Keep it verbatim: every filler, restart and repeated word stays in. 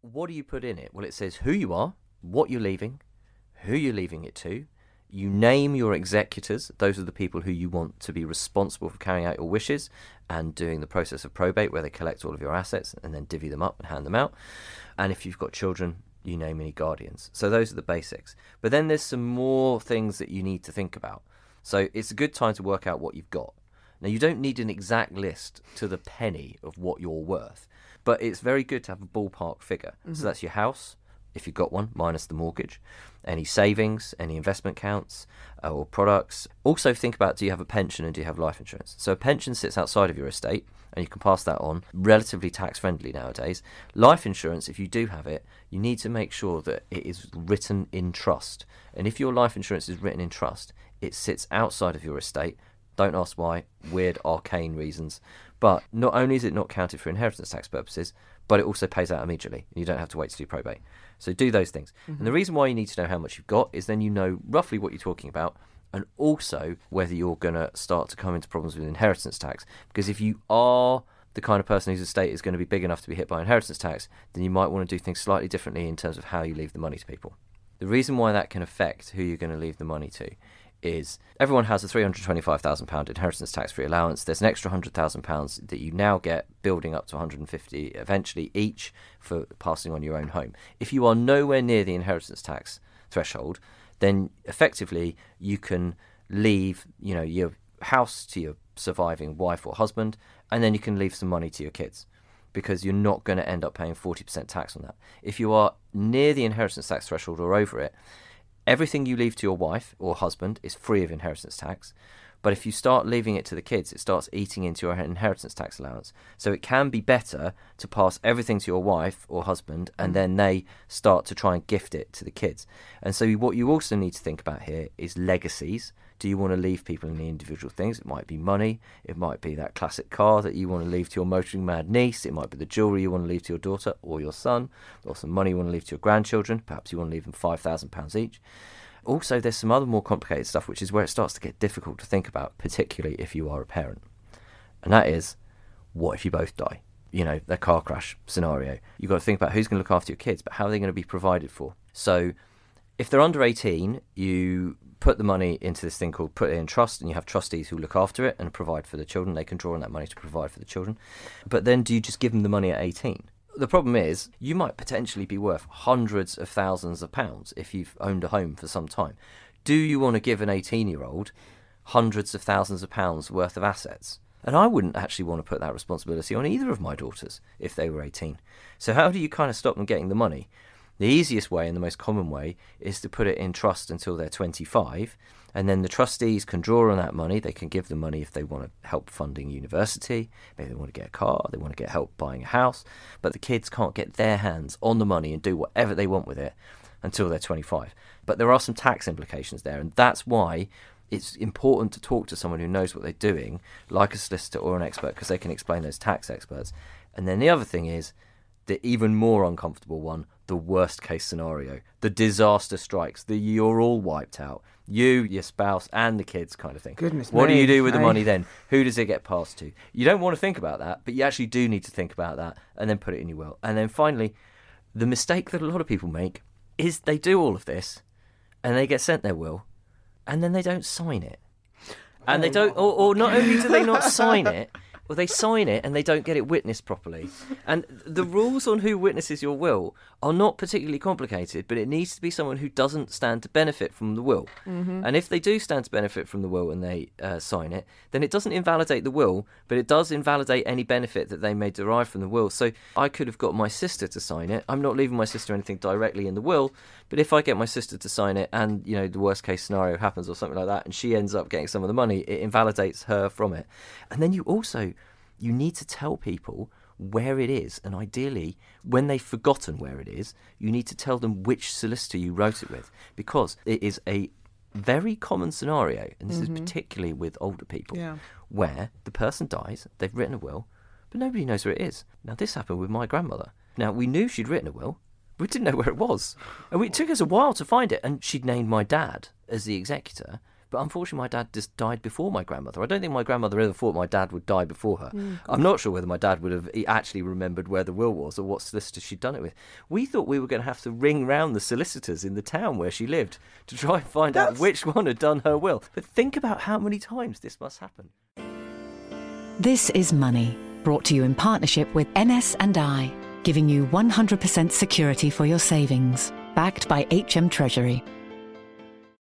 what do you put in it? Well, it says who you are, what you're leaving, who you're leaving it to. You name your executors. Those are the people who you want to be responsible for carrying out your wishes and doing the process of probate, where they collect all of your assets and then divvy them up and hand them out. And if you've got children, you name any guardians. So those are the basics. But then there's some more things that you need to think about. So it's a good time to work out what you've got. Now, you don't need an exact list to the penny of what you're worth, but it's very good to have a ballpark figure. Mm-hmm. So that's your house, if you've got one, minus the mortgage, any savings, any investment accounts uh, or products. Also think about, do you have a pension and do you have life insurance? So a pension sits outside of your estate and you can pass that on, relatively tax friendly nowadays. Life insurance, if you do have it, you need to make sure that it is written in trust. And if your life insurance is written in trust, it sits outside of your estate. Don't ask why, weird arcane reasons. But not only is it not counted for inheritance tax purposes, but it also pays out immediately. You don't have to wait to do probate. So do those things. Mm-hmm. And the reason why you need to know how much you've got is then you know roughly what you're talking about, and also whether you're going to start to come into problems with inheritance tax. Because if you are the kind of person whose estate is going to be big enough to be hit by inheritance tax, then you might want to do things slightly differently in terms of how you leave the money to people. The reason why that can affect who you're going to leave the money to is everyone has a three hundred twenty-five thousand pounds inheritance tax-free allowance. There's an extra one hundred thousand pounds that you now get, building up to one hundred fifty eventually each for passing on your own home. If you are nowhere near the inheritance tax threshold, then effectively you can leave, you know, your house to your surviving wife or husband, and then you can leave some money to your kids, because you're not going to end up paying forty percent tax on that. If you are near the inheritance tax threshold or over it, everything you leave to your wife or husband is free of inheritance tax. But if you start leaving it to the kids, it starts eating into your inheritance tax allowance. So it can be better to pass everything to your wife or husband, and then they start to try and gift it to the kids. And so what you also need to think about here is legacies. Do you want to leave people any individual things? It might be money. It might be that classic car that you want to leave to your motoring mad niece. It might be the jewellery you want to leave to your daughter or your son, or some money you want to leave to your grandchildren. Perhaps you want to leave them five thousand pounds each. Also, there's some other more complicated stuff, which is where it starts to get difficult to think about, particularly if you are a parent. And that is, what if you both die? You know, the car crash scenario. You've got to think about who's going to look after your kids, but how are they going to be provided for? So if they're under eighteen, you put the money into this thing called put it in trust, and you have trustees who look after it and provide for the children. They can draw on that money to provide for the children. But then do you just give them the money at eighteen? The problem is, you might potentially be worth hundreds of thousands of pounds if you've owned a home for some time. Do you want to give an eighteen-year-old hundreds of thousands of pounds worth of assets? And I wouldn't actually want to put that responsibility on either of my daughters if they were eighteen. So how do you kind of stop them getting the money? The easiest way and the most common way is to put it in trust until they're twenty-five, and then the trustees can draw on that money. They can give them money if they want to help funding university, maybe they want to get a car, they want to get help buying a house, but the kids can't get their hands on the money and do whatever they want with it until they're twenty-five. But there are some tax implications there, and that's why it's important to talk to someone who knows what they're doing, like a solicitor or an expert, because they can explain those tax experts. And then the other thing is, the even more uncomfortable one, the worst case scenario. The disaster strikes, the you're all wiped out. You, your spouse, and the kids kind of thing. Goodness What me. do you do with the I... money then? Who does it get passed to? You don't want to think about that, but you actually do need to think about that and then put it in your will. And then finally, the mistake that a lot of people make is they do all of this and they get sent their will and then they don't sign it. And they don't, or, or not only do they not sign it, well, they sign it and they don't get it witnessed properly. And the rules on who witnesses your will are not particularly complicated, but it needs to be someone who doesn't stand to benefit from the will. Mm-hmm. And if they do stand to benefit from the will and they uh, sign it, then it doesn't invalidate the will, but it does invalidate any benefit that they may derive from the will. So I could have got my sister to sign it. I'm not leaving my sister anything directly in the will, but if I get my sister to sign it and, you know, the worst case scenario happens or something like that, and she ends up getting some of the money, it invalidates her from it. And then you also, you need to tell people where it is, and ideally, when they've forgotten where it is, you need to tell them which solicitor you wrote it with, because it is a very common scenario, and this mm-hmm. is particularly with older people, yeah. where the person dies, they've written a will, but nobody knows where it is. Now, this happened with my grandmother. Now, we knew she'd written a will, we didn't know where it was, and it took us a while to find it, and she'd named my dad as the executor, But unfortunately, my dad just died before my grandmother. I don't think my grandmother ever thought my dad would die before her. Mm, I'm not sure whether my dad would have actually remembered where the will was or what solicitor she'd done it with. We thought we were going to have to ring round the solicitors in the town where she lived to try and find That's... out which one had done her will. But think about how many times this must happen. This is Money, brought to you in partnership with N S and I, giving you one hundred percent security for your savings, backed by H M Treasury.